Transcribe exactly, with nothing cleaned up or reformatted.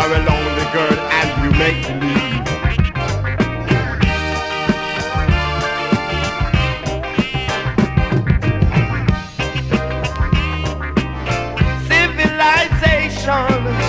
are a lonely girl and you make believe. Civilization